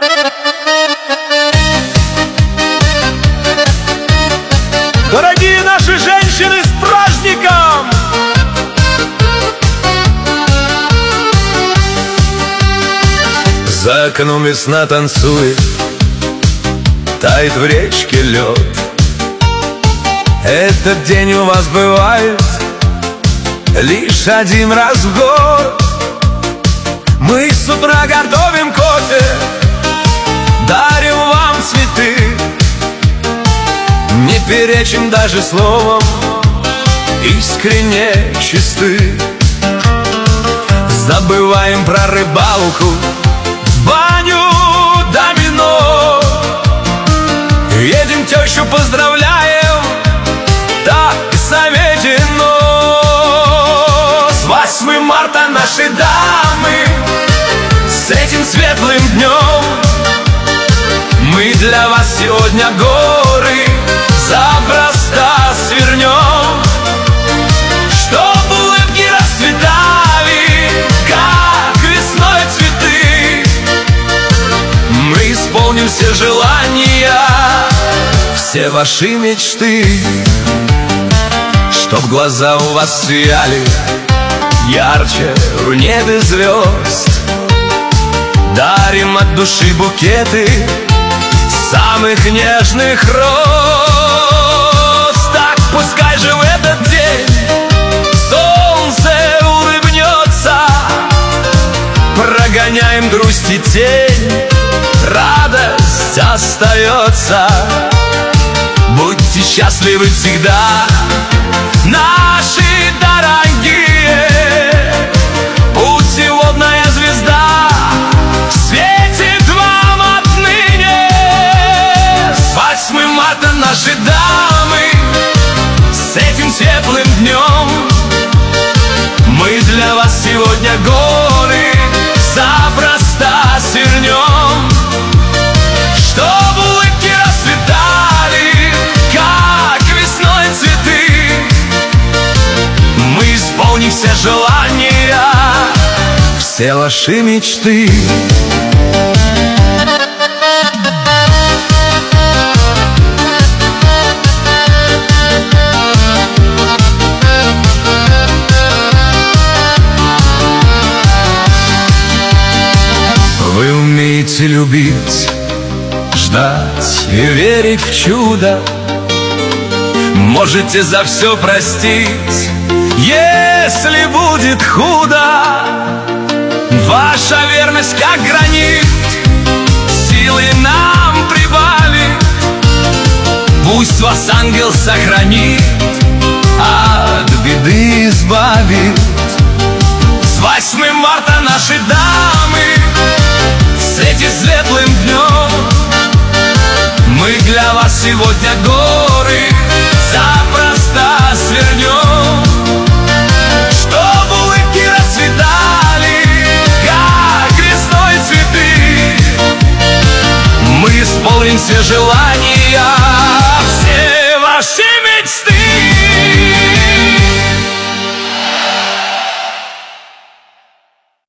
Дорогие наши женщины, с праздником! За окном весна танцует, тает в речке лед. Этот день у вас бывает лишь один раз в год. Мы с утра готовим кофе, дарим вам цветы, не перечим даже словом, искренне чисты. Забываем про рыбалку, в баню домино. Едем тещу поздравляем, так заметено. С 8 марта наши дамы, с этим светлым днем. Мы для вас сегодня горы запросто свернем, чтоб улыбки расцветали, как весной цветы. Мы исполним все желания, все ваши мечты, чтоб глаза у вас сияли ярче в небе звезд. Дарим от души букеты самых нежных роз. Так пускай же в этот день солнце улыбнется, прогоняем грусть и тень, радость остается. Будьте счастливы всегда, наши дорогие. Путеводная звезда светит вам отныне. С 8 марта наши дамы, с этим светлым днем. Мы для вас сегодня горы запросто свернем, чтоб улыбки расцветали, как весной цветы. Мы исполним все желания, все ваши мечты. Вы умеете любить, ждать и верить в чудо. Можете за все простить, если будет худо. Ваша верность как гранит, силы нам прибавит. Пусть вас ангел сохранит, от беды избавит. С 8 марта наши дамы, с этим светлым днем. Мы для вас сегодня горы запросто свернем, чтоб улыбки расцветали, как весной цветы. Мы исполним все желания,